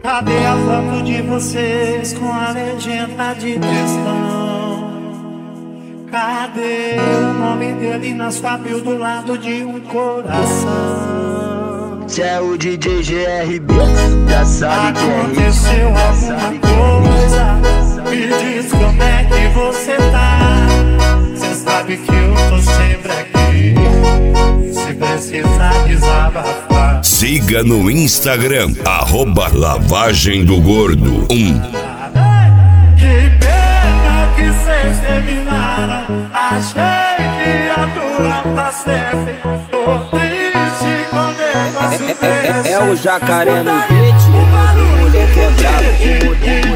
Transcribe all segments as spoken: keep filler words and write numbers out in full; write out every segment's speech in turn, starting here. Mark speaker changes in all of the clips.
Speaker 1: Cadê a foto de vocês com a legenda de textão? Cadê o nome dele na sua bio do lado de um coração?
Speaker 2: Se é o D J G R B, já sabe que é
Speaker 1: aconteceu alguma coisa, me diz como é que você tá. Cê sabe que eu tô sempre aqui, se precisar desabafar.
Speaker 3: Siga no Instagram, arroba Lavagem do Gordo um.
Speaker 1: Que pena que cês terminaram, achei que ia durar pra sempre. Tô triste com negócio desse.
Speaker 2: É, é, é o jacaré no beat, o mulher quebrado, o mulher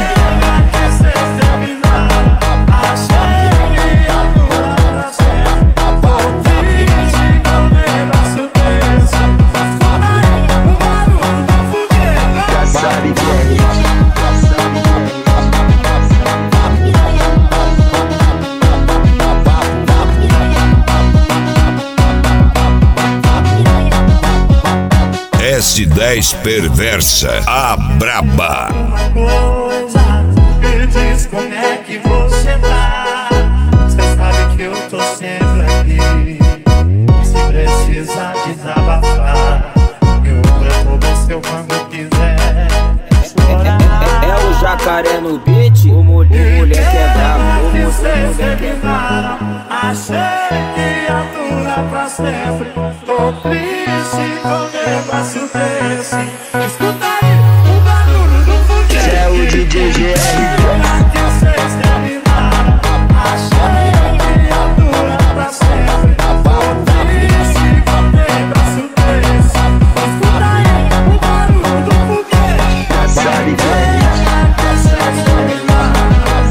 Speaker 3: S dez Perversa, a braba.
Speaker 1: Coisa, me diz como é que você tá. Cê sabe que eu tô sempre aqui, se precisar desabafar. Eu ombro é seu quando quiser chorar.
Speaker 2: É, é, é o jacaré no beat, o mulher, mulher quebrado, o mulher, mulher quebrado.
Speaker 1: Achei que ia durar pra sempre. Tô triste com negócio desse. Escuta aí o barulho do foguete.
Speaker 2: Se é o D J G R B,
Speaker 1: que vocês terminaram, achei que ia durar pra sempre. Tô triste com negócio desse. Escuta aí o barulho do foguete.
Speaker 2: já sabe que é
Speaker 1: Que vocês terminaram,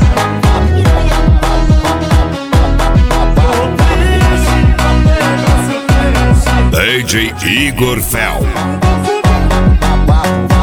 Speaker 1: tô triste com negócio desse.
Speaker 3: D J Igor Fel.
Speaker 1: Vamos